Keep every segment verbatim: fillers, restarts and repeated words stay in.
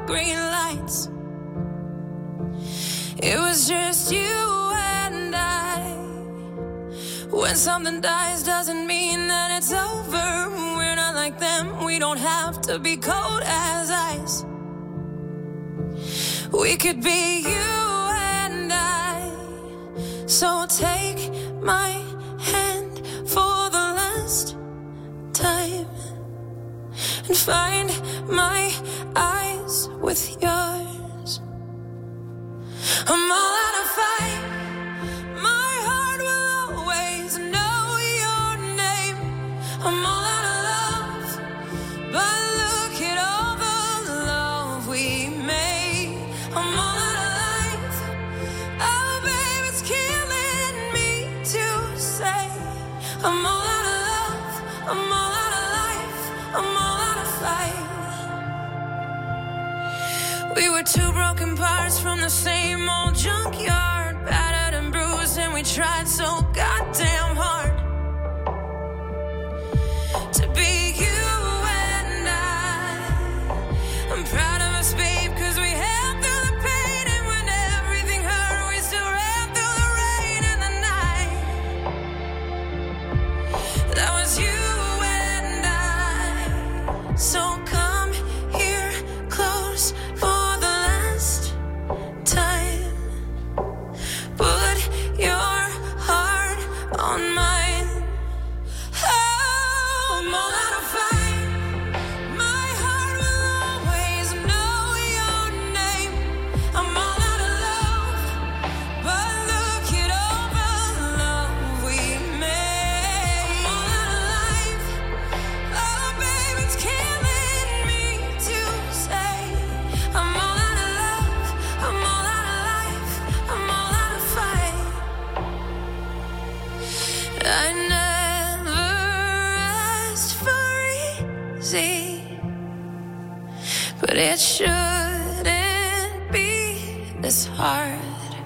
green lights. It was just you and I. When something dies doesn't mean that it's over. We're not like them, we don't have to be cold as ice. We could be you and I. So take my hand for the last time and find my eyes with yours. I'm all out of fight. My heart will always know your name. I'm all out of love, but look at all the love we made. I'm all out of life. Oh, babe, it's killing me to say. I'm all out of love. I'm all out of life. I'm all out of fight. We were two broken parts from the same old junkyard, battered and bruised, and we tried so goddamn hard to be you and I. I'm proud of us, babe, cause we held through the pain, and when everything hurt, we still ran through the rain and the night. That was you and I. So come here close for the last time. Put your heart on mine. Oh, I'm all out of fight. My heart will always know your name. I'm all out of love, but look at all the love we made. I'm all out of life. Oh, babe, it's killing me to say. I'm all out of love. I'm all out of life. I'm all out of fight. I never asked for easy, but it shouldn't be this hard.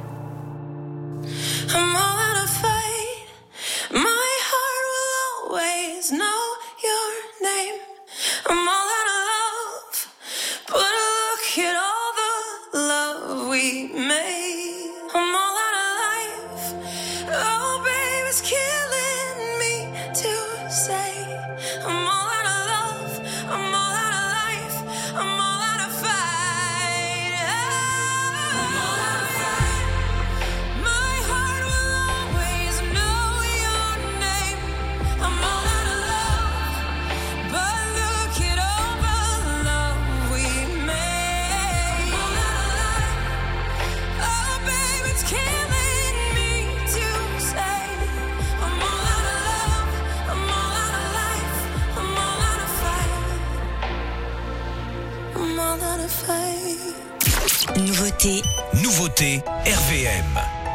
I'm all out of fight. My heart will always know your name. I'm all out of love, but look at all the love we made. I'm all out of life. Oh, babe, it's killing me to say. I'm all out of love. I'm all out of life. I'm all out of fight. I'm all out of fight. My heart will always know your name. I'm all out of love, but look at all the love we made. I'm all out of life. Oh, babe, it's killing me to say. I'm all out of love. I'm all out of life. I'm all out of fight. I'm all out of fight. Nouveauté, Nouveauté R V M.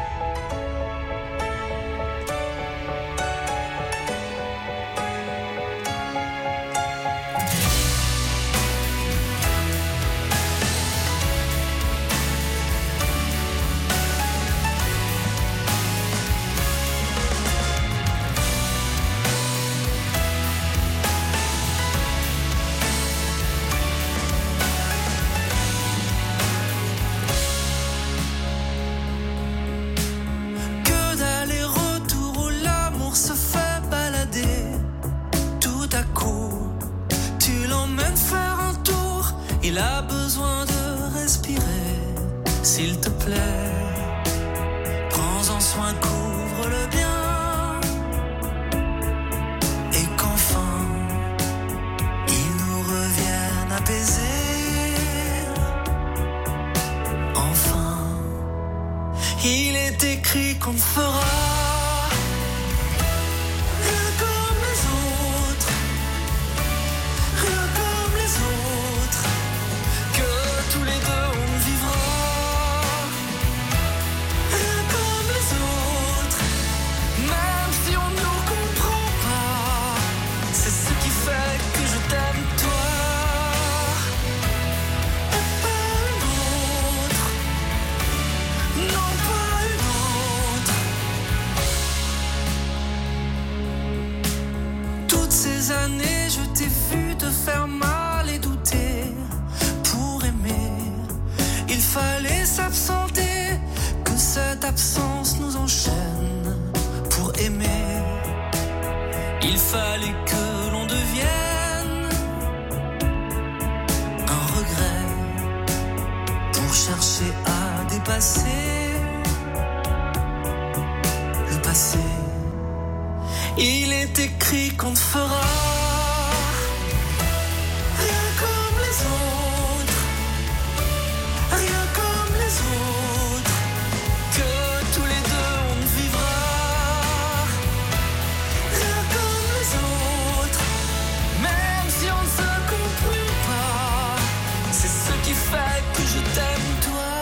Que d'aller-retour où l'amour se fait balader. Tout à coup, tu l'emmènes faire un tour. Il a besoin de respirer. S'il te plaît, prends-en soin, couvre-le bien. Et qu'enfin, il nous revienne apaisé. Enfin, il est écrit qu'on fera rien comme les autres, rien comme les autres, que tous les deux on vivra rien comme les autres, même si on ne nous comprend pas. C'est ce qui fait que je t'aime toi, et pas une autre. Non, pas une autre. Toutes ces années, je t'ai vu te faire mal et douter pour aimer. l'absence nous enchaîne pour aimer. Il fallait que l'on devienne un regret pour chercher à dépasser le passé. Il est écrit qu'on ne fera rien comme les autres, rien comme les autres, que tous les deux on ne vivra rien comme les autres, même si on ne se comprend pas. C'est ce qui fait que je t'aime toi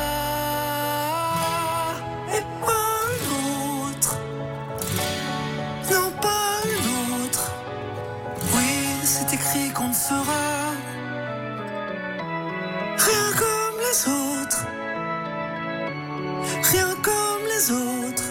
et pas l'autre. Non, pas l'autre. Oui, c'est écrit qu'on ne fera rien comme les autres, rien comme les autres.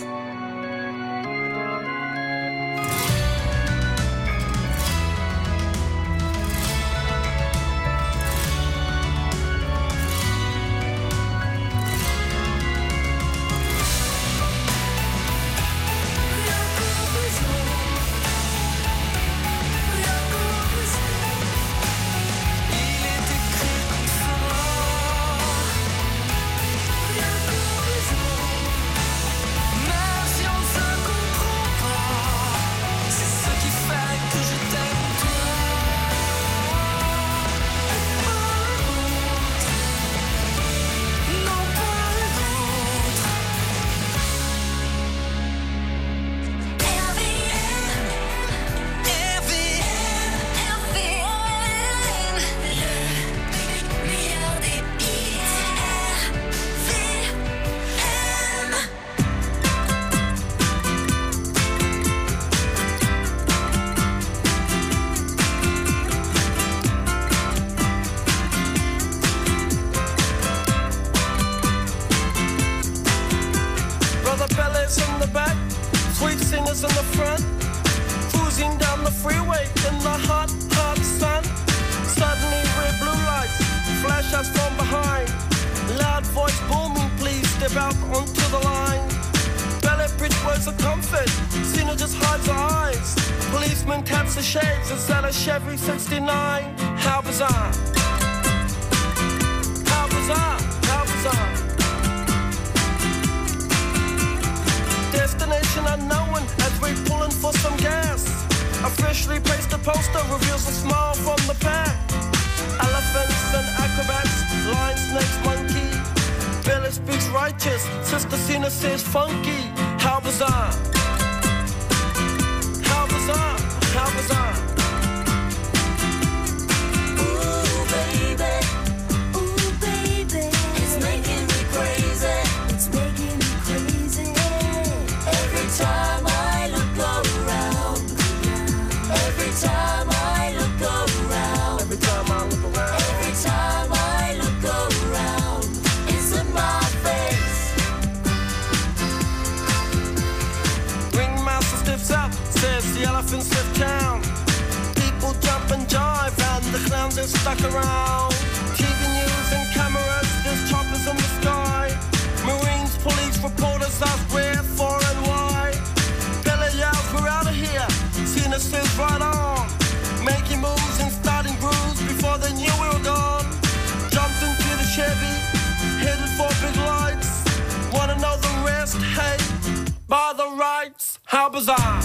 in the front, cruising down the freeway in the hot, hot sun. Suddenly red blue lights flash us from behind. Loud voice booming, please step out onto the line. Ballet bridge words of comfort, Cena just hides her eyes. Policeman taps the shades, is that a Chevy sixty-nine? How bizarre, how bizarre, how bizarre. Destination unknown as we're pulling for some gas. A freshly pasted poster reveals a smile from the pack. Elephants and acrobats, lion, snakes, monkey. Billy speaks righteous, Sister Cena says funky. How bizarre, how bizarre, how bizarre. Ooh baby, ooh baby, it's making me crazy, it's making me crazy. Every time I look around, every time I look around, Every time I look around, every time I look around, it's in my face. Ringmaster stiffs up, says the elephants lift town. People jump and jive and the clowns are stuck around. T V news and cameras, there's choppers in the sky. Marines, police, reporters ask where, for and why. Billy yells, we're out of here. Cena says right on. Making moves and starting grooves before they knew we were gone. Jumped into the Chevy, headed for big lights. Wanna know the rest? Hey, by the rights. How bizarre,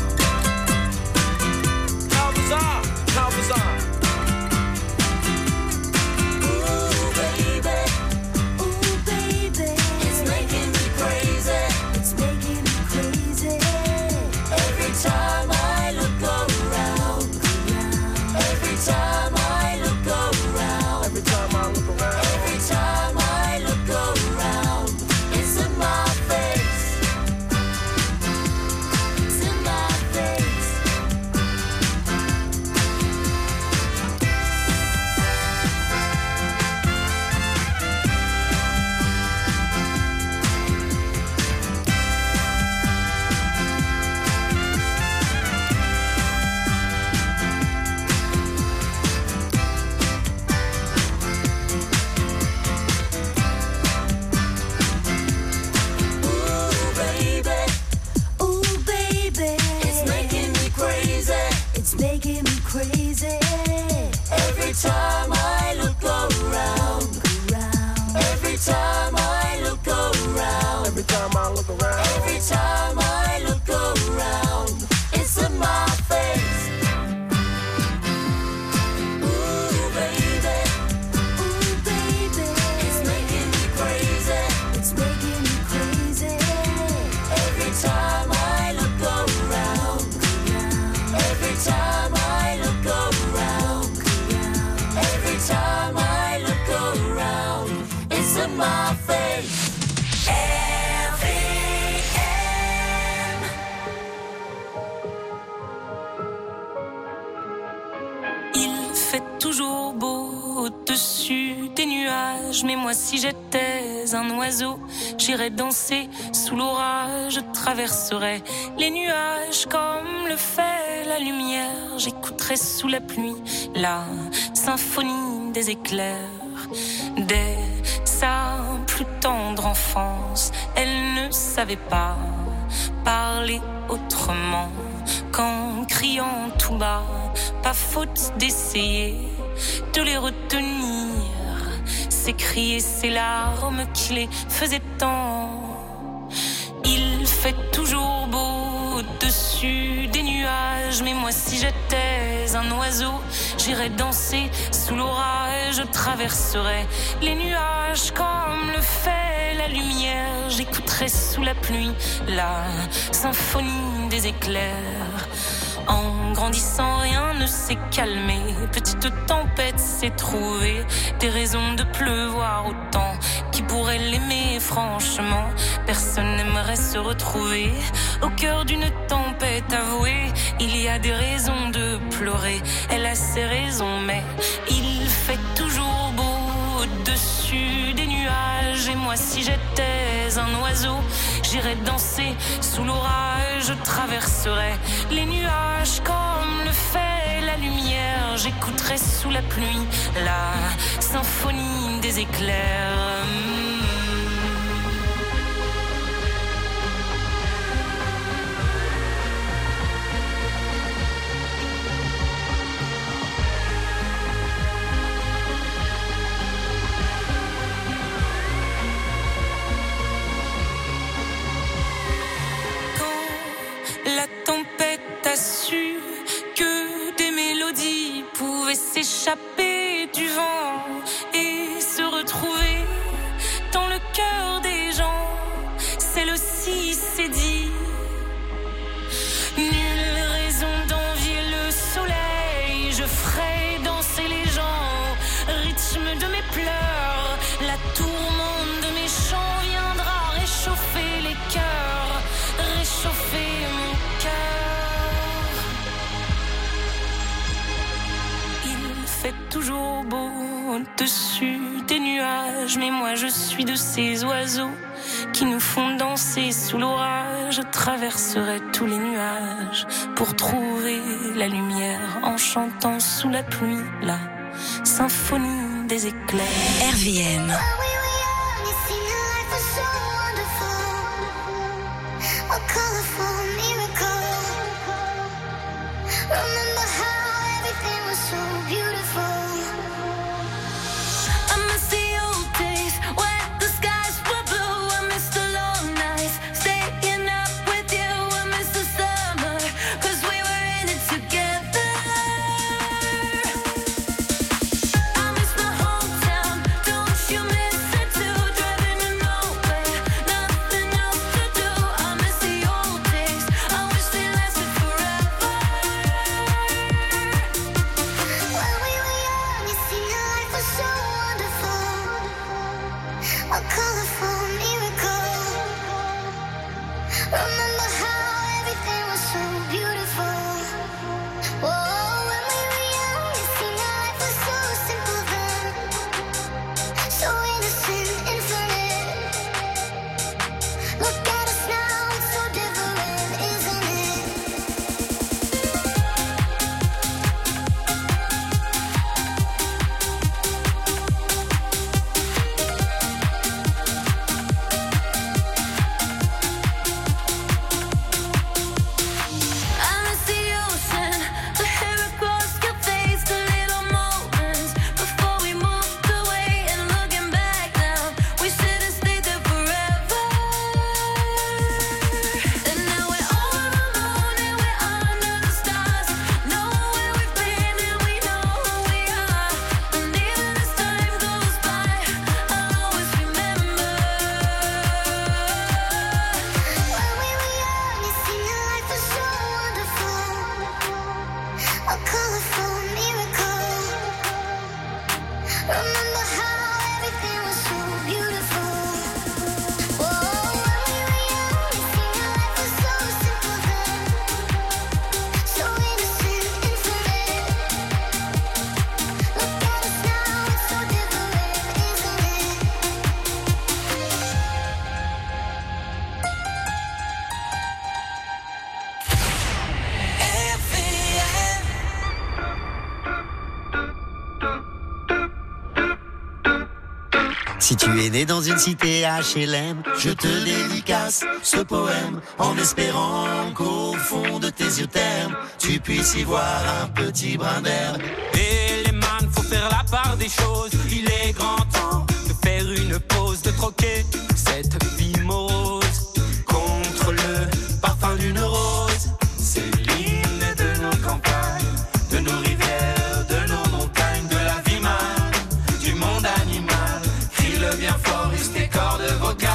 how bizarre, how bizarre. Ooh baby, ooh baby, it's making me crazy, it's making me crazy. Every time I look around, every time I look around, Every time I look around, every time I look around, it's in my face, it's in my face. toujours beau au-dessus des nuages. Mais moi si j'étais un oiseau, j'irais danser sous l'orage. Je traverserais les nuages comme le fait la lumière. J'écouterais sous la pluie la symphonie des éclairs. Dès sa plus tendre enfance, elle ne savait pas parler autrement qu'en criant tout bas. Pas faute d'essayer de les retenir, ces cris et ces larmes qui les faisaient tant. Il fait toujours beau au-dessus des nuages, mais moi si j'étais un oiseau, j'irais danser sous l'orage. Je traverserais les nuages comme le fait la lumière. J'écouterais sous la pluie la symphonie des éclairs. En grandissant, rien ne s'est calmé. Petite tempête s'est trouvée, des raisons de pleuvoir autant. Qui pourrait l'aimer franchement? Personne n'aimerait se retrouver au cœur d'une tempête avouée. Il y a des raisons de pleurer, elle a ses raisons, mais il fait toujours beau au-dessus des nuages. Et moi si j'étais un oiseau, j'irais danser sous l'orage. Je traverserais les nuages comme le fait la lumière. J'écouterais sous la pluie la symphonie des éclairs. La tempête a su que des mélodies pouvaient s'échapper du vent et se retrouver dans le cœur des gens. Celle-ci s'est dit, nulle raison d'envier le soleil. Je ferai danser les gens, rythme de mes pleurs. La tourmente de mes chants viendra réchauffer les cœurs, réchauffer mon cœur. Il fait toujours beau au-dessus des nuages, mais moi je suis de ces oiseaux qui nous font danser sous l'orage. Je traverserai tous les nuages pour trouver la lumière en chantant sous la pluie la symphonie des éclairs. R V M. Remember how everything was so beautiful. I miss the old days when the skies were blue. I miss the long nights staying up with you. I miss the summer, cause we were in it together. I miss my hometown, don't you miss it too? Driving to nowhere, nothing else to do. I miss the old days, I wish they lasted forever. Si tu es né dans une cité H L M, je te dédicace ce poème en espérant qu'au fond de tes yeux ternes, tu puisses y voir un petit brin d'herbe. Et les man, faut faire la part des choses. Il est grand temps de faire une pause, de troquer cette vie morose contre le parfum d'une rose. C'est l'hymne de nos campagnes, de nos rivières, de nos montagnes, de la vie mal, du monde animal. Crie-le bien fort, use tes cordes vocales.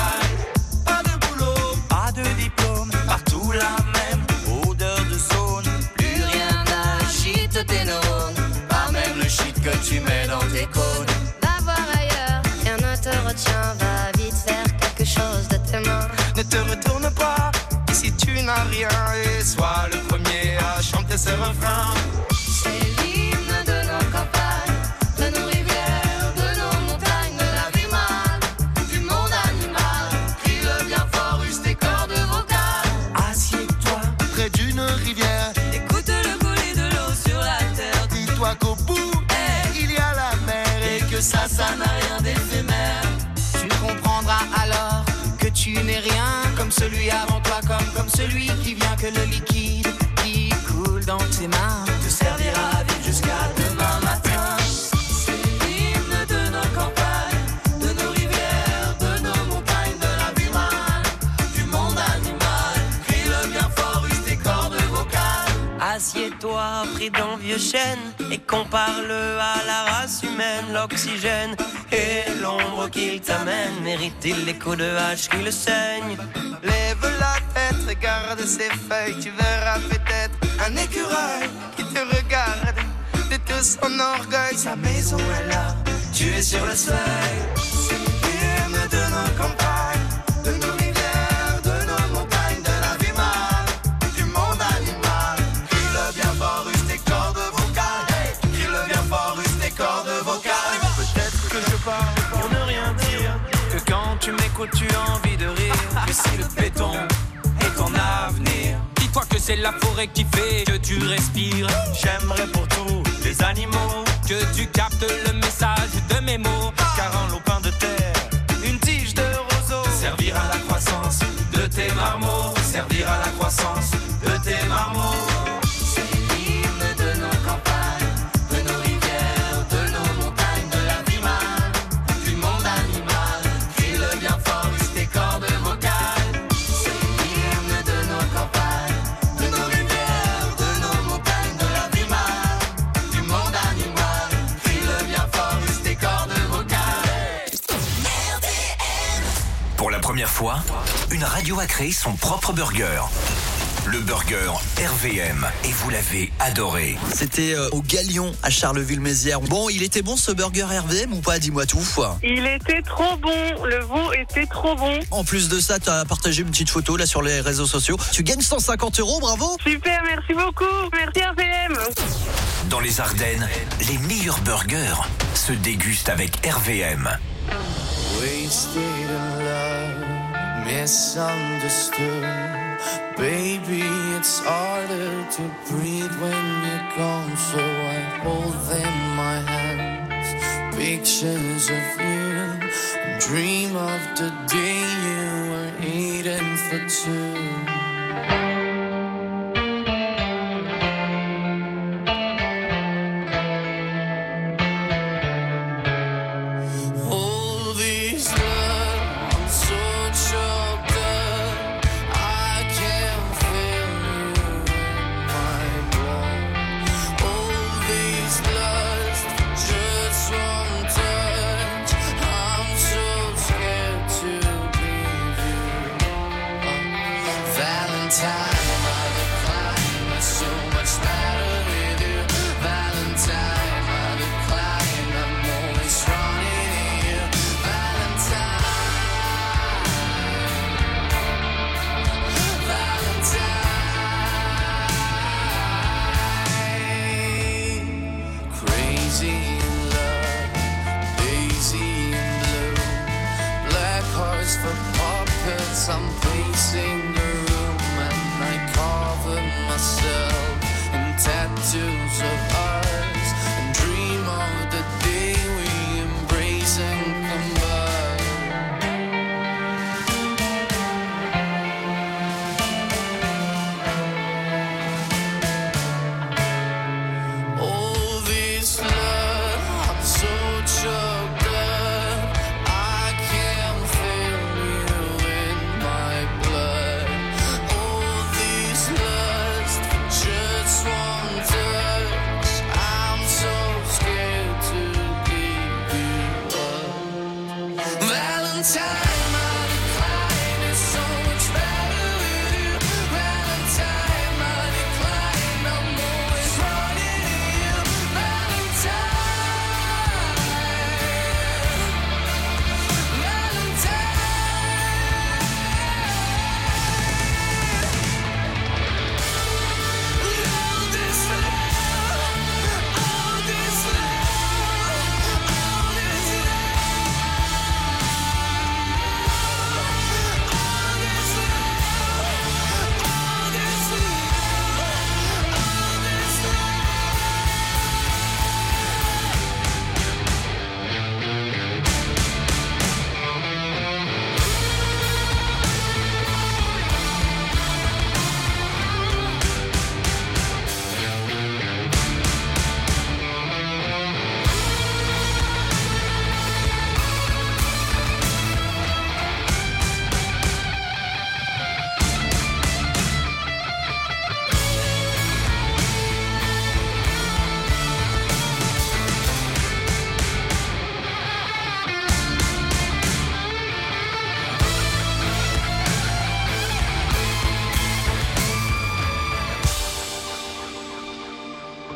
Pas de boulot, pas de diplôme, partout la même odeur de zone. Plus rien n'agite tes neurones, pas même le shit que tu mets dans tes cônes. Va voir ailleurs, rien ne te retient. Va vite faire quelque chose de tes mains. Ne te retourne pas, ici tu n'as rien. Et sois le premier à chanter ce refrain. C'est l'hymne de nos campagnes, de nos rivières, de nos montagnes, de la vie mal, du monde animal. Crie-le bien fort, use tes cordes vocales. Assieds-toi près d'une rivière, Écoute le couler de l'eau sur la terre. dis-toi qu'au bout, Hey, il y a la mer et que ça, ça n'a rien d'éphémère. Tu comprendras alors que tu n'es rien comme celui avant toi, comme, comme celui qui vient, que le liquide qui coule dans tes mains te servira à vivre jusqu'à demain matin. c'est l'hymne de nos campagnes, de nos rivières, de nos montagnes, de la vie mal, du monde animal. Crie-le bien fort, use tes cordes vocales. Assieds-toi pris d'un vieux chêne et compare-le à la race humaine. L'oxygène et l'ombre qu'il t'amène, mérite-t-il l'écho de hache qui le saigne? Lève la tête, regarde ces feuilles, tu verras peut-être un écureuil qui te regarde de tout son orgueil. Sa maison est là, tu es sur le seuil. C'est l'hymne de nos campagnes, de nos rivières, de nos montagnes, de la vie mal, du monde animal. Crie-le bien fort, use tes cordes vocales. Crie-le bien fort, use tes cordes vocales. Peut-être que je parle pour ne rien dire, que quand tu m'écoutes tu as envie de rire. Que si le béton est ton avenir, dis-toi que c'est la forêt qui fait que tu respires. J'aimerais pour tous les animaux que tu captes le message de mes mots. Car un lopin de terre, une tige de roseau, servir à la croissance de tes marmots. Servir à la croissance de tes marmots. C'est l'hymne de nos campagnes, de nos rivières, de nos montagnes, de la vie mal, du monde animal. Crie-le bien fort, use tes cordes vocales. C'est l'hymne de nos campagnes, de nos rivières, de nos montagnes, de la vie mal, du monde animal. Crie-le bien fort, use tes cordes vocales. Pour la première fois, une radio a créé son propre burger. Le burger R V M. Et vous l'avez adoré. C'était euh, au Galion à Charleville-Mézières. Bon, il était bon ce burger R V M ou pas? Dis-moi tout. Il était trop bon, le veau était trop bon. En plus de ça, tu as partagé une petite photo là sur les réseaux sociaux. Tu gagnes cent cinquante euros, bravo. Super, merci beaucoup, merci R V M. Dans les Ardennes, les meilleurs burgers se dégustent avec R V M. Wasted in love, misunderstood. Baby, it's harder to breathe when you're gone. So I hold in my hands pictures of you. Dream of the day you were eating for two. I'm pacing the room and I cover myself in tattoos of ours and dream of the day we embrace and combine.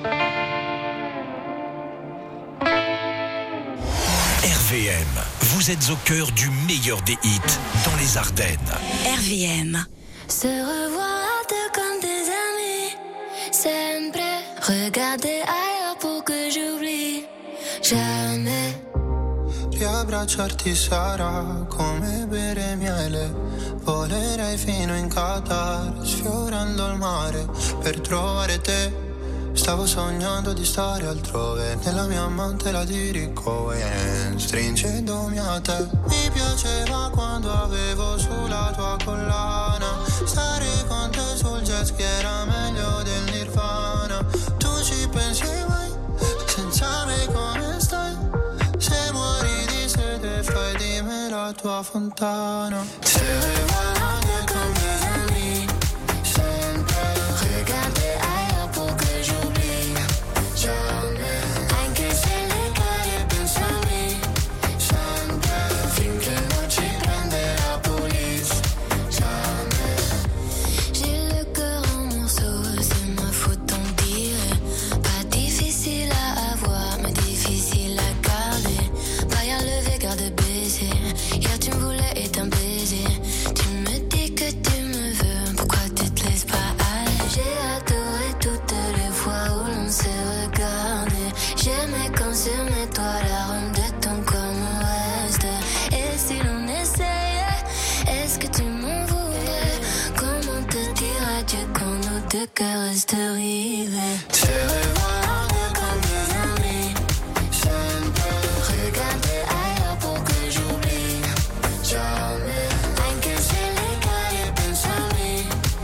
R V M, vous êtes au cœur du meilleur des hits dans les Ardennes. R V M. Se revoir à deux comme des amis, sempre. Regarder ailleurs pour que j'oublie jamais. Riabbracciarti sarà come bere miele. Volerei fino in Qatar, sfiorando il mare per trovare te. Stavo sognando di stare altrove, nella mia mantela di Ricohen, stringendomi a te. Mi piaceva quando avevo sulla tua collana, stare con te sul jet ski era meglio del Nirvana. Tu ci pensi mai, senza me come stai? Se muori di sete fai di me la tua fontana. Se guardi con mes amis, sempre regarder ailleurs pour que j'oublie jamais. Anche se le cade penso a me, sempre finché non ci prende la police, jamais. J'ai le cœur en morceaux, c'est ma faute on dirait. Pas difficile à avoir, mais difficile à garder. Paille à lever, garde baiser. Hier tu me voulais et un baiser. Tu me dis que tu me veux, pourquoi tu te laisses pas aller? J'ai adoré toutes les fois où l'on s'est regardé. J'aimais quand sur mes doigts l'arôme de ton corps me reste. Et si l'on essayait, est-ce que tu m'en voudrais? Comment te dire adieu quand nos deux cœurs restent rivés? Se regarder comme des amis, sempre regarder ailleurs pour que j'oublie jamais. Anche se le cade penso a me,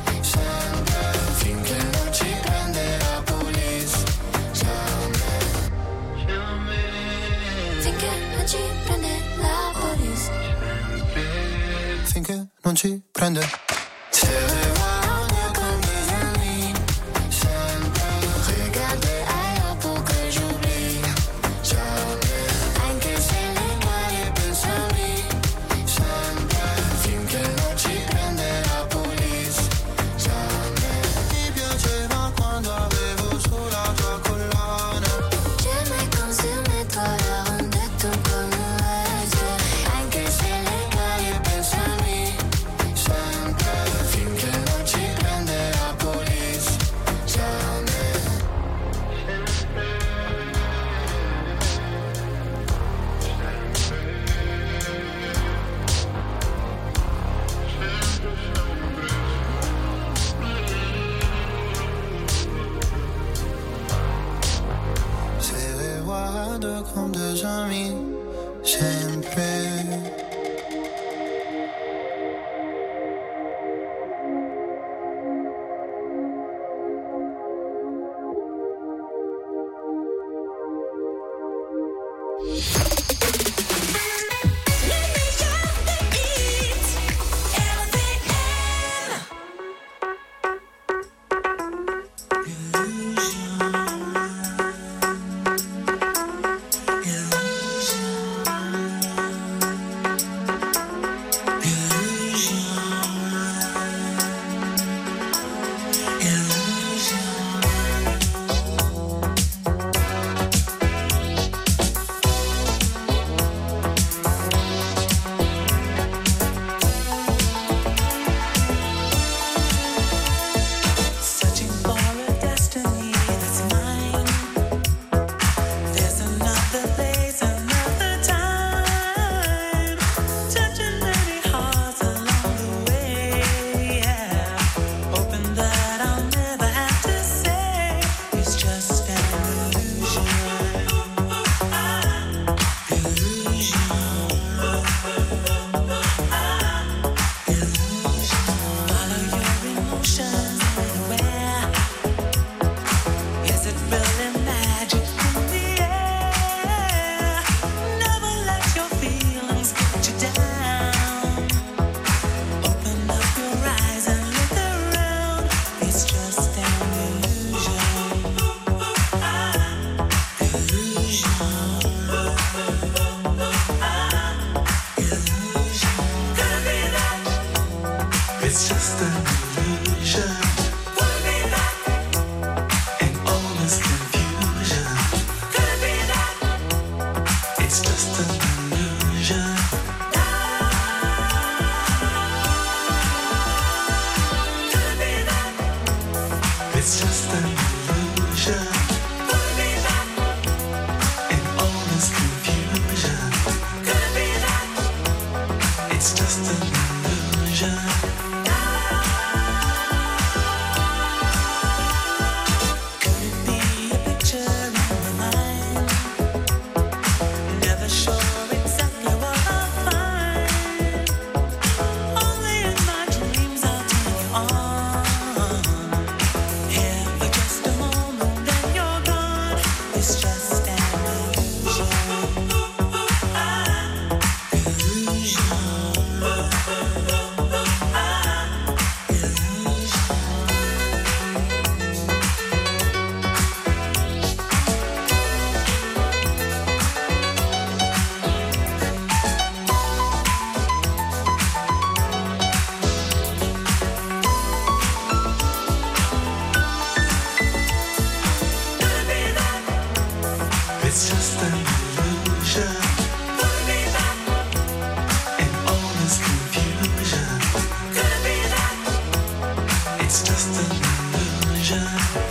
sempre finché non ci prende la police, jamais. Finché non ci prende la police, finché non ci prende. Se regarder comme des amis, sempre regarder ailleurs pour que j'oublie jamais. Anche se le cade penso a me, sempre finché non ci prende la police, jamais. Mi piaceva quando avevo sulla tua collana. J'aimais quand sur mes doigts l'arôme de ton corps me reste. Anche se le cade penso a me, sempre finché non ci prende la police, jamais. Se guardo comme des amis, sempre. It's just an illusion. Could be that. In all this confusion. Could be that. It's just an illusion.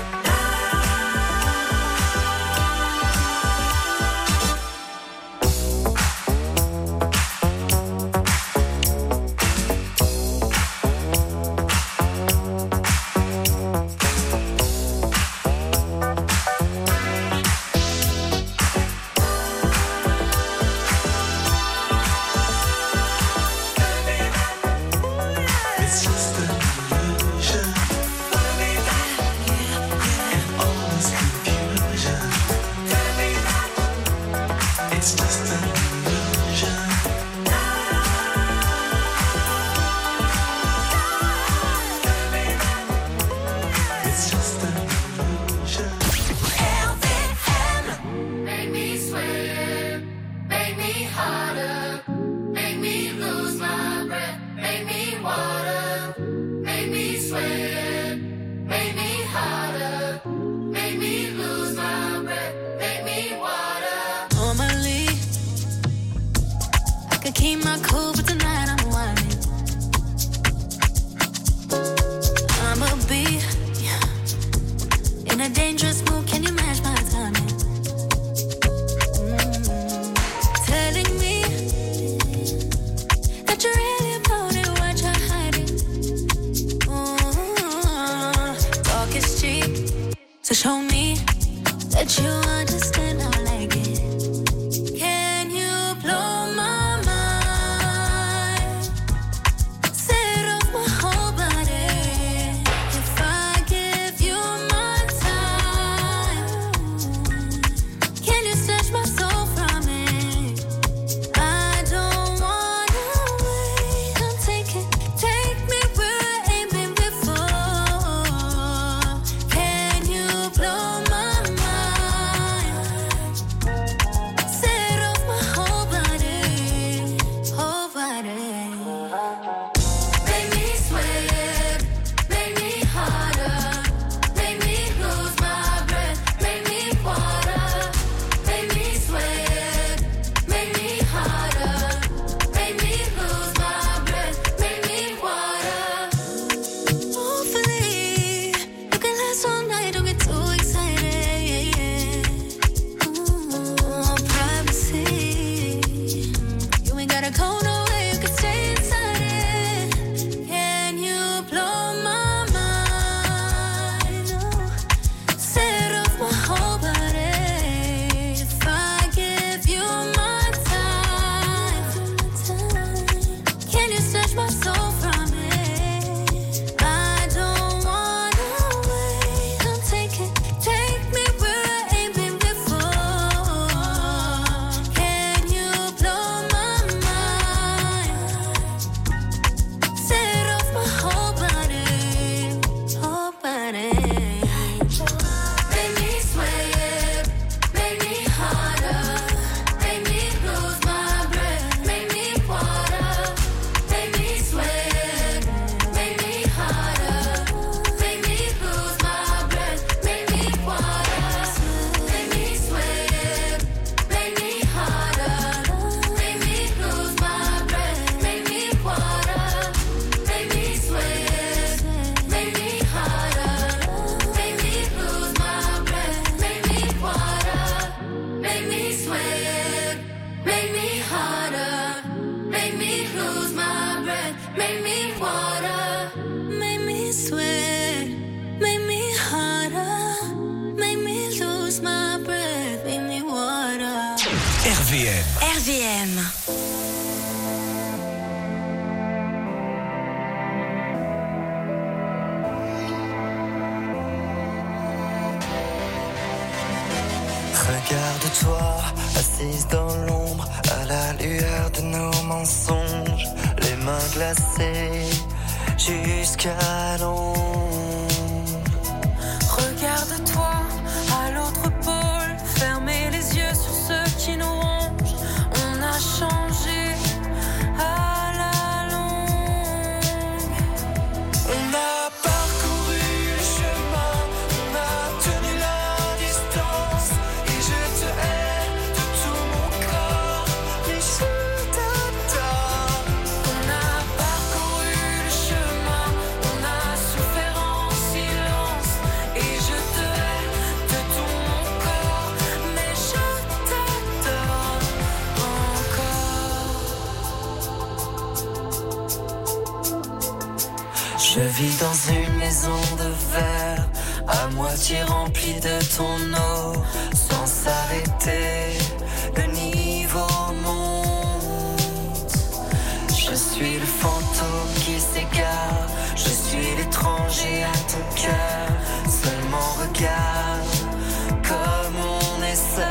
R V M. R V M. Regarde-toi, assise dans l'ombre, à la lueur de nos mensonges, les mains glacées jusqu'à l'ombre. Regarde-toi à l'autre pôle, fermez les yeux sur ceux qui nous rongent. On a changé à la longue. On a parcouru le chemin, on a tenu la distance, et je te hais. Je vis dans une maison de verre, à moitié remplie de ton eau, sans s'arrêter, le niveau monte. Je suis le fantôme qui s'égare, je suis l'étranger à ton cœur. Seulement regarde comme on est seul.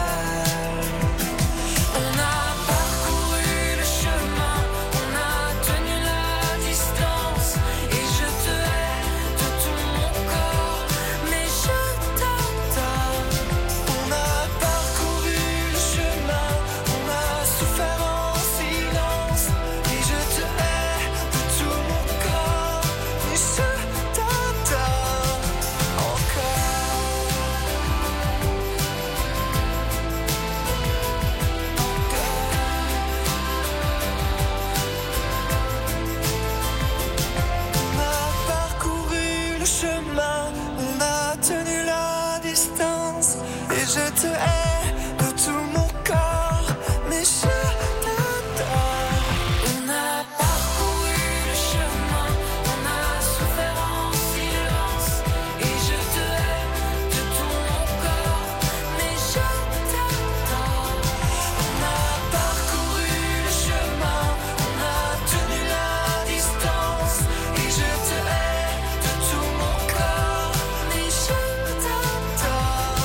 Je te hais de tout mon corps, mais je t'adore. On a parcouru le chemin, on a souffert en silence. Et je te hais de tout mon corps, mais je t'adore. On a parcouru le chemin, on a tenu la distance. Et je te hais de tout mon corps, mais je t'adore.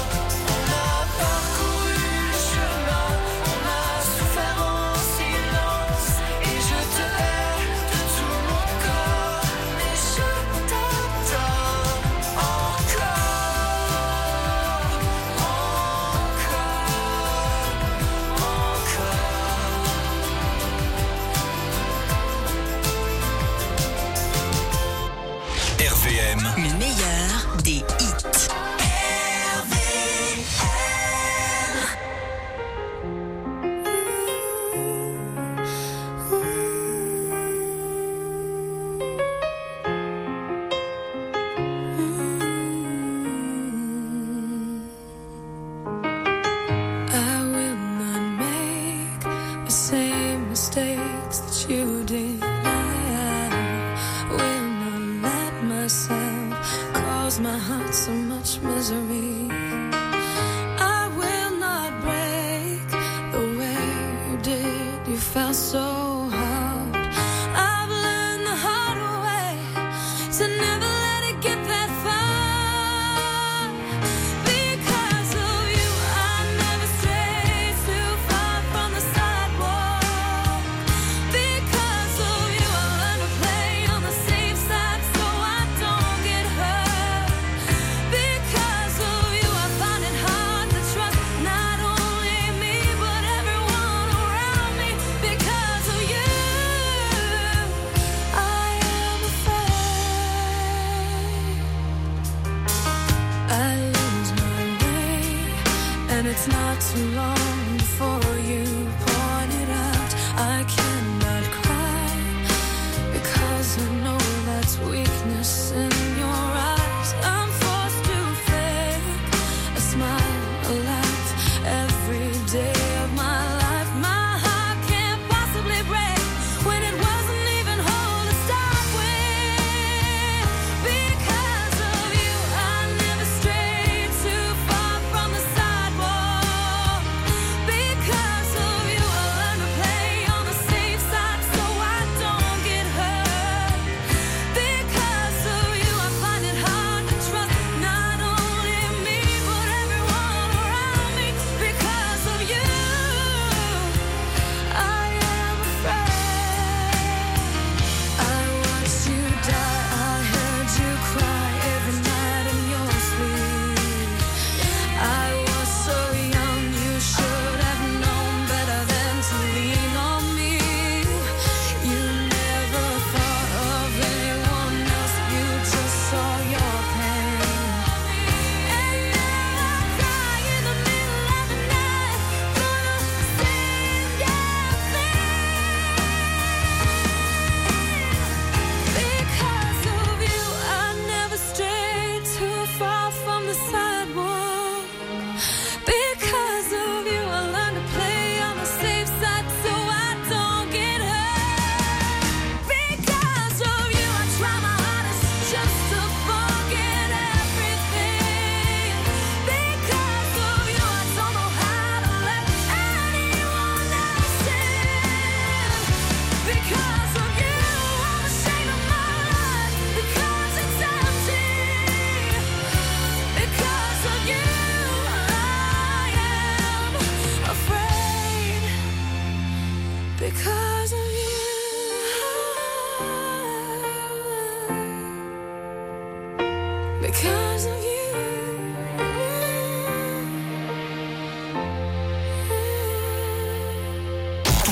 Le meilleur des hits. I will not make the same mistakes that you did. I will not let myself cause my heart so much misery. I will not break the way you did. You felt so hard. I've learned the hard way to never let it get that far. Because of you, I never strayed too far from the sidewalk. Because of you, I learned to play on the safe side so I don't get hurt. Because of you, I find it hard to trust not only me but everyone around me. Because of you, I am afraid I lose my way, and it's not too long before you point it out. I cannot cry because I know that's weakness in your eyes. I'm forced to fake a smile, a laugh every day of my life. My heart can't possibly break when it wasn't even whole to start with. Because of you, I never strayed too far from the sidewalk.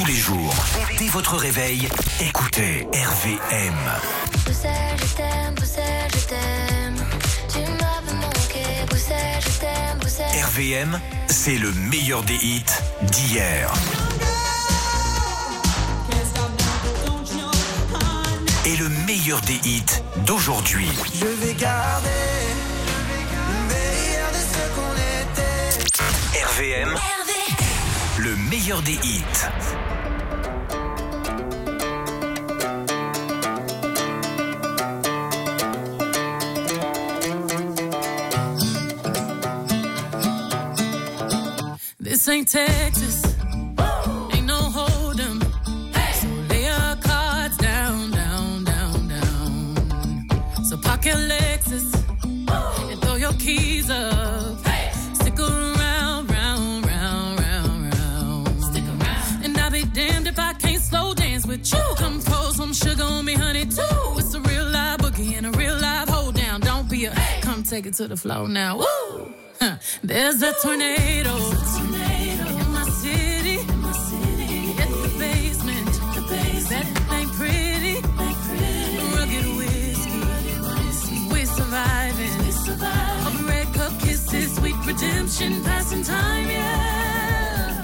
les jours. Dès votre réveil, écoutez R V M. Bruxelles, je t'aime, Bruxelles, je t'aime. Tu m'avais manqué, Bruxelles, je t'aime, Bruxelles. R V M, c'est le meilleur des hits d'hier. Et le meilleur des hits d'aujourd'hui. Je vais garder le meilleur de ce qu'on était. R V M, le meilleur des hits. This ain't Texas, ain't no hold 'em. So lay your cards down, down, down, down. So park your Lexus and throw your keys up. Stick around, round, round, round, round. Stick around. And I'll be damned if I can't slow dance with you. Come pour some sugar on me, honey, too. It's a real live boogie and a real live hold down. Don't be a, come take it to the floor now. Woo! Huh. There's a tornado. In my city, in my city, at the basement, the basement. That ain't pretty, ain't pretty. Rugged whiskey, we're surviving. We surviving. Of red cup kisses, sweet redemption, passing time, yeah.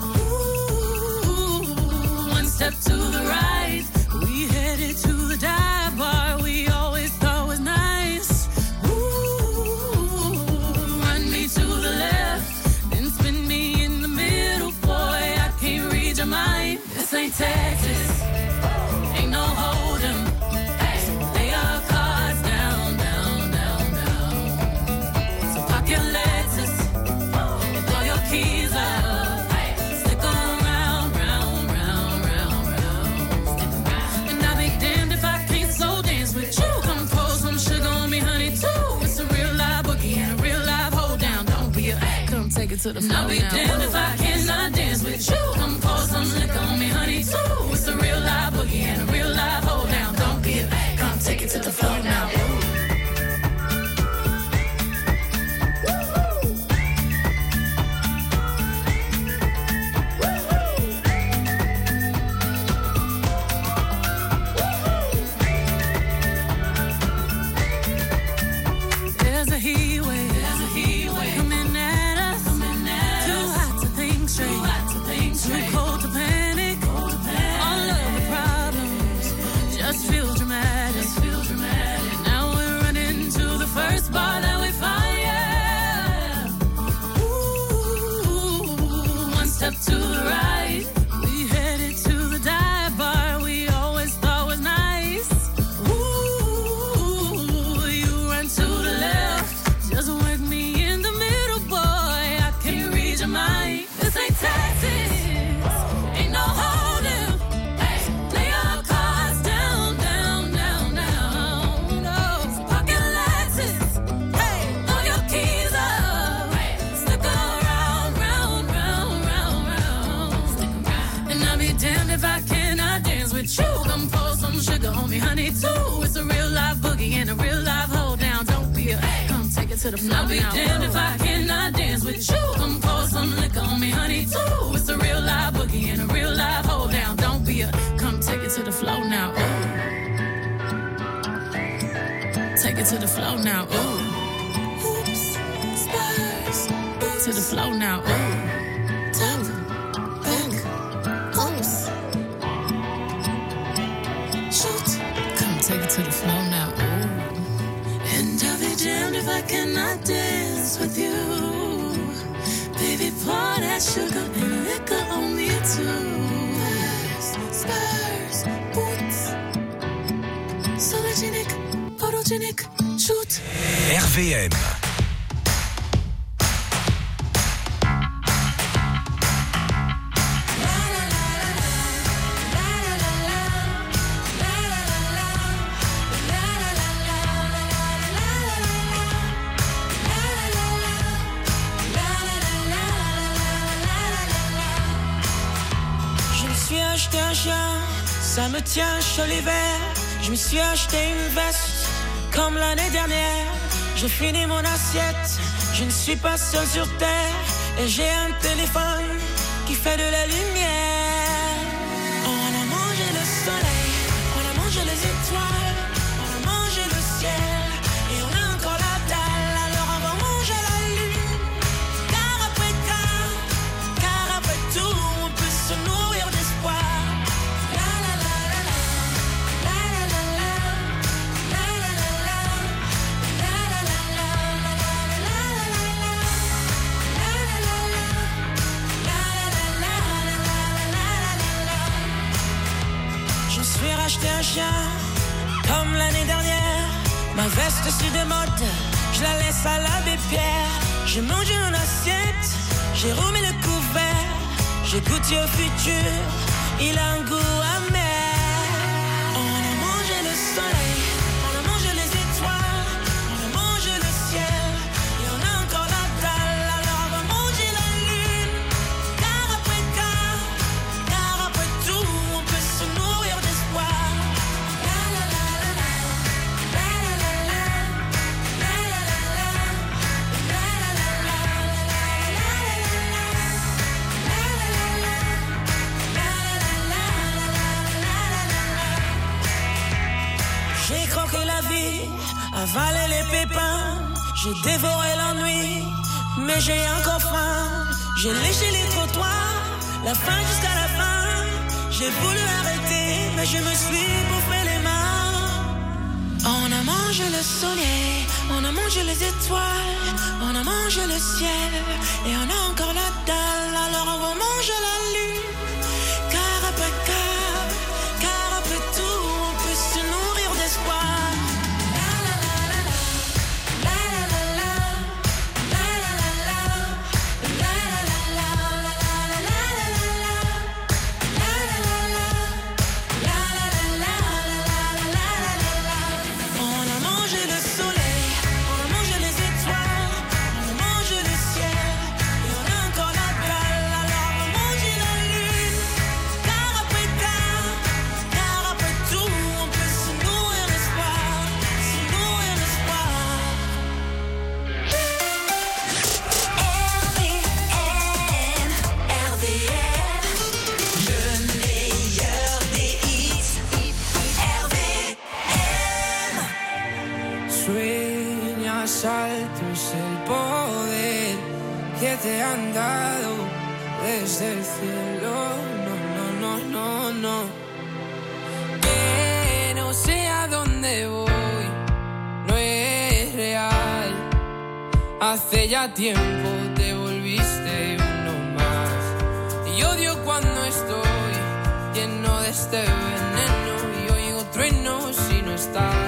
Ooh, one step to the right, we headed to the dive bar. We always thought was nice. Ooh, run me to the left, then spin me in the middle, boy. I can't read your mind. This ain't Texas, ain't no hold 'em. So lay your cards down, down, down, down. So park your Lexus and throw your keys up. Stick around, round, round, round, round. And I'll be damned if I can't slow dance with you. Come pour some sugar on me, honey, too. It's a real live boogie and a real live hold down. Don't be a, come take it to the floor. I'll be damned if I cannot dance with you. Come pour some liquor on me, honey, too. It's a real live boogie and a real live hold down. Don't be a, come take it to the floor now. There's a heat wave, there's a heat wave coming at us, coming at too us. Hot to think straight, too hot to think straight, too cold to panic, cold to panic. All of the problems just feel dramatic, just feel dramatic. Now we're running to the first bar that we find, yeah. Ooh, one step to the right, we headed to the dive bar. We always thought was nice. Ooh, you run to the left, just work me in the middle, boy. I can't read your mind. This ain't Texas, ain't no holding. Lay your cards down, down, down, down. No, park your Lexus, hey, throw your keys up. Stick around, round, round, round, round. Stick around. And I'll be damned if I cannot dance with you. Come pour some sugar on me, honey, too. It's a real live boogie and a real live hold down. Don't be a, come take it to the floor. I'll be damned if I cannot dance with you. Come pour some liquor on me, honey, too. It's a real live boogie and a real live hold down. Don't be a, come take it to the floor now. Ooh. Take it to the floor now. Ooh. Oops, Spurs. To the floor now. Ooh. Top, back, oops. Shoot. Come take it to the floor now. Ooh. And I'll be damned if I cannot dance with you. Baby, pour that sugar and liquor on me too. Spurs, Spurs, boots. Sologenic, photogenic, shoot. R V M. Je me suis acheté un chien, ça me tient chaud l'hiver. Je me suis acheté une veste, comme l'année dernière. Je finis mon assiette, je ne suis pas seul sur terre. Et j'ai un téléphone qui fait de la lumière. acheté un chien, comme l'année dernière. Ma veste se démode, je la laisse à l'abbé Pierre. J'ai mangé mon assiette, j'ai remis le couvert. J'ai goûté au futur, il a un goût amer. On a mangé le soleil, on a mangé les étoiles, on a mangé le ciel, et on a encore la dalle. Alors on va manger la lune, car après car, car après tout, on peut se nourrir d'espoir. La la la la la, la la la la, la la la la, la la la la, la J'ai croqué la vie, avalé les pépins, j'ai dévoré l'ennui, mais j'ai encore faim. J'ai léché les trottoirs, la fin jusqu'à la fin. J'ai voulu arrêter, mais je me suis bouffé les mains. On a mangé le soleil, on a mangé les étoiles, on a mangé le ciel, et on a encore la dalle. Alors on va manger la lune, car après car, car après tout, on peut se nourrir d'espoir. Altos el poder que te han dado desde el cielo. No, no, no, no, no. Que no sé a dónde voy, no es real. Hace ya tiempo te volviste uno más. Y odio cuando estoy lleno de este veneno y oigo truenos si no estás.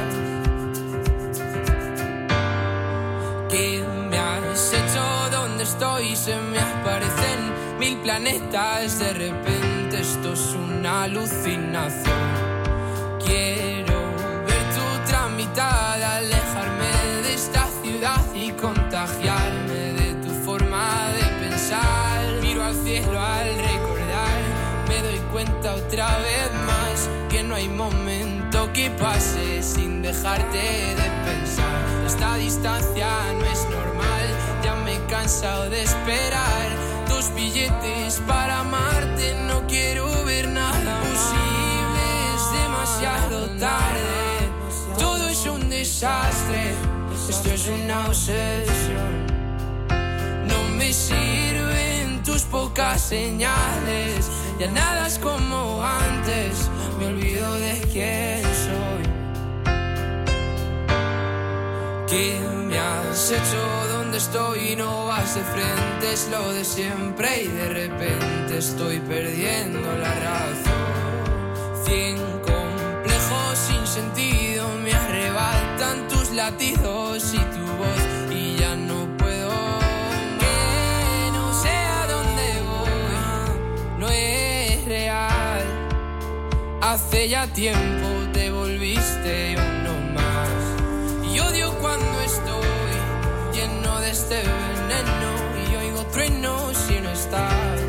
¿Qué me has hecho? ¿Dónde estoy? Se me aparecen mil planetas. De repente esto es una alucinación. Quiero ver tu tramitada, alejarme de esta ciudad y contagiarme de tu forma de pensar. Miro al cielo al recordar, me doy cuenta otra vez más que no hay momento que pase sin dejarte de pensar. Esta distancia no es normal, ya me he cansado de esperar tus billetes para amarte. No quiero ver nada posible, es demasiado tarde. Todo es un desastre, esto es una obsesión. No me sirven tus pocas señales, ya nada es como antes, me olvido de quién soy. ¿Qué me has hecho? ¿Dónde estoy? No vas de frente, es lo de siempre y de repente estoy perdiendo la razón. Cien complejos sin sentido me arrebatan tus latidos y tu voz y ya no puedo. Que no sé a dónde voy, no es real. Hace ya tiempo te volviste uno más. Y odio cuando estoy lleno de este veneno y oigo truenos si no estás.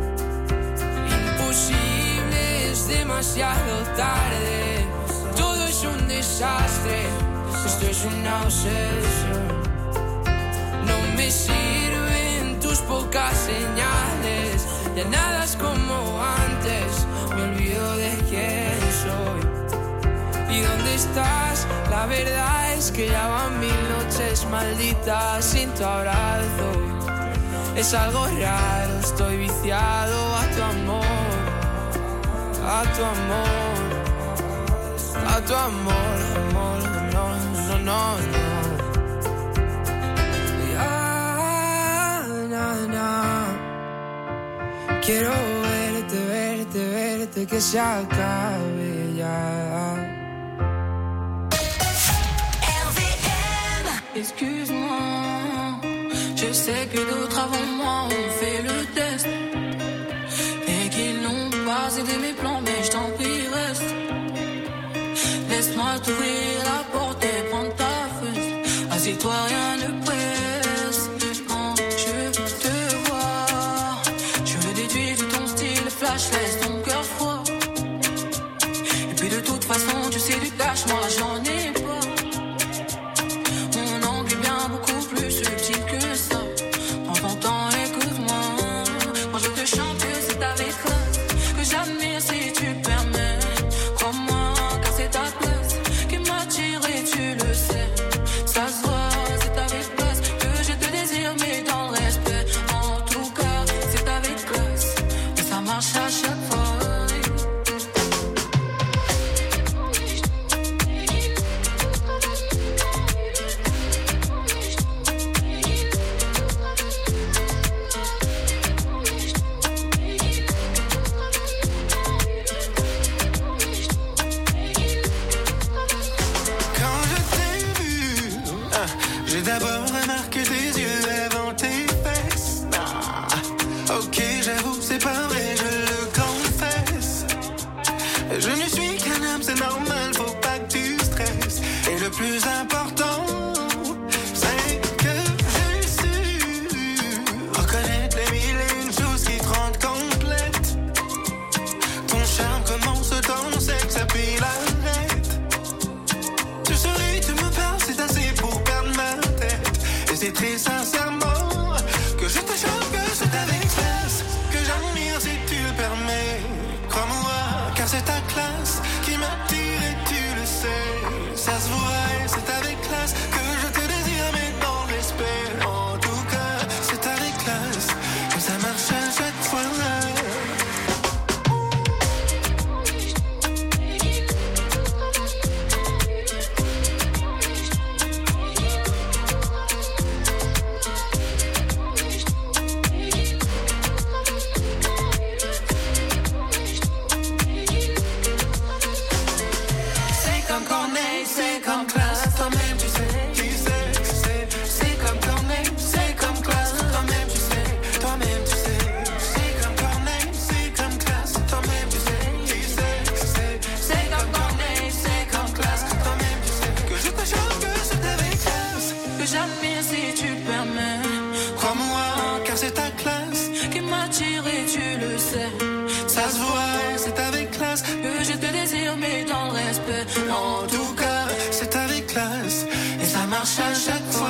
Imposible, es demasiado tarde. Todo es un desastre, esto es una obsesión. No me sirven tus pocas señales, ya nada es como antes, me olvido de quién soy. ¿Y dónde estás? La verdad es que ya van mil noches malditas sin tu abrazo. Es algo raro, estoy viciado a tu amor, a tu amor, a tu amor, amor, no, no, no, no. Ya, na, na. Quiero verte, verte, verte, que se acabe ya. excuse-moi. Je sais que d'autres avant moi ont fait le test et qu'ils n'ont pas aidé mes plans, mais je t'en prie reste. Laisse-moi t'ouvrir la porte et prendre ta fesse. Assieds-toi, rien ne presse. Quand je te vois, je le déduis de ton style flash, laisse ton cœur froid. Et puis de toute façon, tu sais du cash, moi j'en ai pas. Mon angle est bien beaucoup plus subtil que ça. Prends ton temps, écoute-moi. Quand je te chante, c'est avec classe que j'admire si tu permets. Crois-moi, car c'est ta place qui m'attire et tu le sais. Ça se voit, c'est avec classe que je te désire, mais dans le respect. En tout cas, c'est avec classe et ça marche à chaque fois. Quand je t'ai vu, ah, j'ai d'abord remarqué tes yeux avant tes fesses. Ah, ok, j'avoue, c'est pas vrai, je le confesse. Je ne suis qu'un homme, c'est normal, faut pas que tu stresses. Et le plus important, c'est que j'ai su reconnaître les mille et une choses qui te rendent complète. Ton charme commence ton sexe, puis l'arrête. Tu souris, tu me parles, c'est assez pour perdre ma tête. Et c'est très sincèrement que je te chante, que c'est avec classe que j'admire si tu le permets. Crois-moi, car c'est ta classe qui m'attire et tu le sais. Ça se voit et c'est avec classe que je te désire, mais dans le respect. En tout cas, c'est avec classe que ça marche à chaque fois. C'est comme Corneille, c'est comme classe, toi-même tu sais, tu sais, tu sais. C'est comme Corneille, c'est comme classe, toi-même tu sais, toi-même tu sais. C'est comme Corneille, c'est comme classe, toi-même tu sais, tu sais, tu sais. C'est comme Corneille, c'est comme classe, toi-même tu sais. Que je te chante, que c'est avec classe que j'admire si tu permets. Crois-moi, car c'est ta classe qui m'attire et tu le sais. Ça se voit, c'est avec classe que je te désire, mais dans le respect. En tout cas, c'est avec classe et ça marche à chaque fois.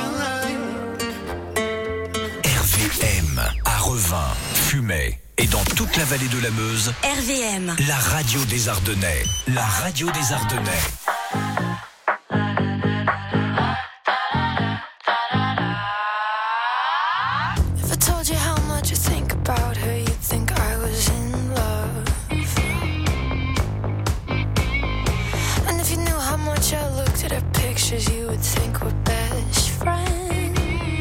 R V M à Revin, Fumay et dans toute la vallée de la Meuse. R V M. La radio des Ardennais. La radio des Ardennais. If I told you how much I think about her, you'd think I was in love. And if you knew how much I looked at her pictures, you would think we're best friends.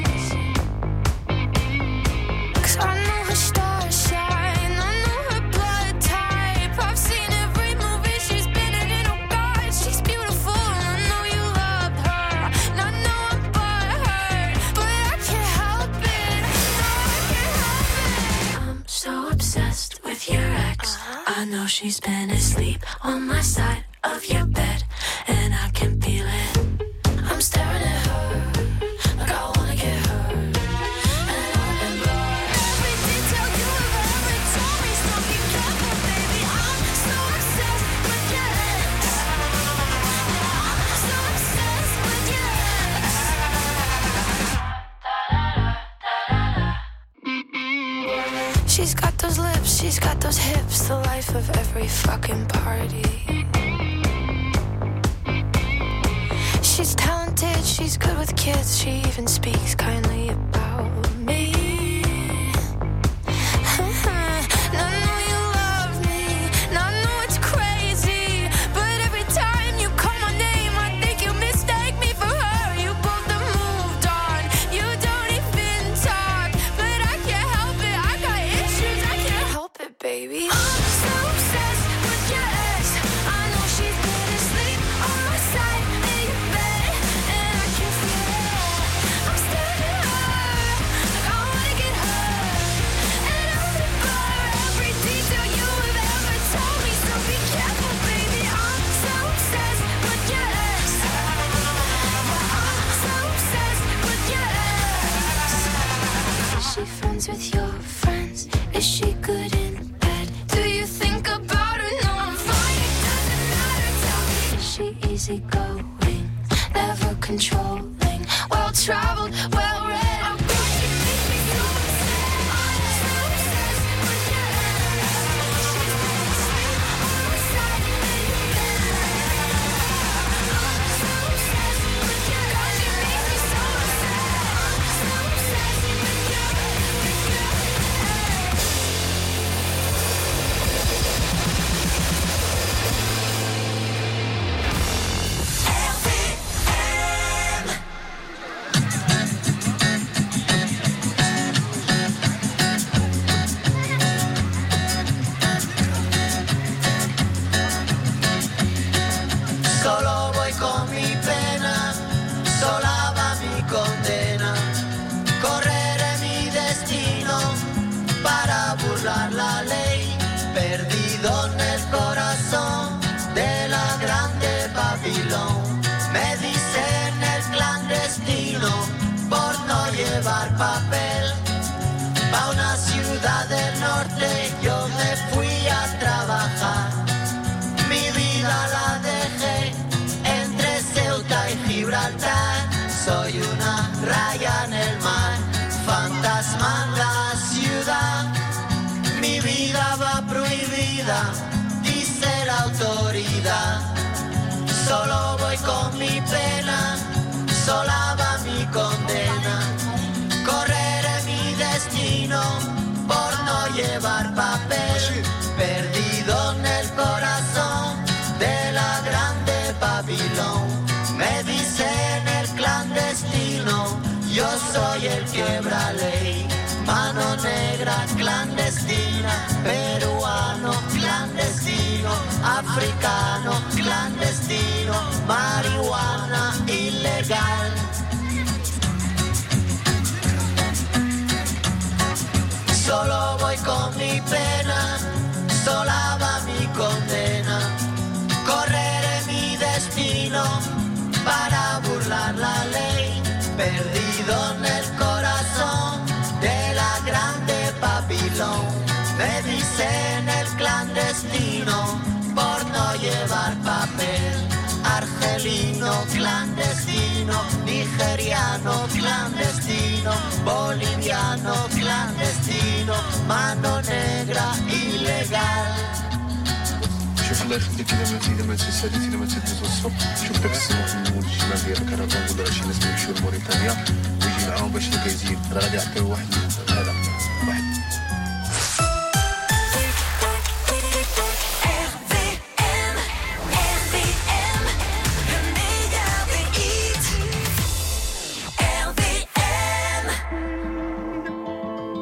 'Cause I know her star shine, I know her blood type. I've seen every movie she's been in, and oh God, she's beautiful. And I know you love her, and I know I'm butthurt, but I can't help it. No, I can't help it. I'm so obsessed with your ex. I know she's been asleep on my side of your bed, and I can feel it. I'm staring at her like I wanna get her. And I remember every detail you have ever told me. So be careful, baby. I'm so obsessed with your ex. Yeah, I'm so obsessed with your ex. She's got those lips, she's got those hips, the life of every fucking party. She's talented, she's good with kids, she even speaks kindly about me. And I know you love me, and I know it's crazy, but every time you call my name, I think you mistake me for her. You both have moved on, you don't even talk, but I can't help it, I got issues, I can't help it, baby. I'm so obsessed with your ex. I know she's been asleep on my side of your bed, and I can feel it. friends? Is she good in bed? Do you think about her? No, I'm fine, it doesn't matter. Tell me, is she easygoing, never controlling, well traveled, well read? Oh, God, she makes me so upset. I'm so obsessed with you. She's on the side of me. I'm so obsessed with you. God, she makes me so upset. I'm so obsessed with you. Solo voy con mi pena, sola va mi condena. Correré mi destino para burlar la ley, perdido en el corazón de la grande Babilón. Me dicen el clandestino por no llevar papel. Pa' una ciudad del norte yo me fui a trabajar. Mi vida la dejé entre Ceuta y Gibraltar. Soy una raya en el mar, fantasma en la ciudad. Mi vida va prohibida, dice la autoridad. Solo voy con mi pena, sola va mi condena. Correré mi destino por no llevar papel, perdido en el corazón de la grande Babilón. Me dicen el clandestino, yo soy el quebra ley. Mano negra clandestina, peruano clandestino, africano clandestino, marihuana ilegal. Solo voy con mi pena, sola va mi condena. Correré mi destino para burlar la ley, perdido en el corazón de la grande Babilón. Me dicen el clandestino por no llevar papel. Argelino clandestino, nigeriano clandestino, boliviano clandestino, mano negra ilegal. شوف الله يخليك اذا ما اذا ما تساليتي اذا ما تهز الصبح شوف داك السماح من الشمال ديال الكرفان ولا شي ناس يمشيو لموريتانيا ويجي معاهم باش يلقى يزيد راه غادي يعطيو واحد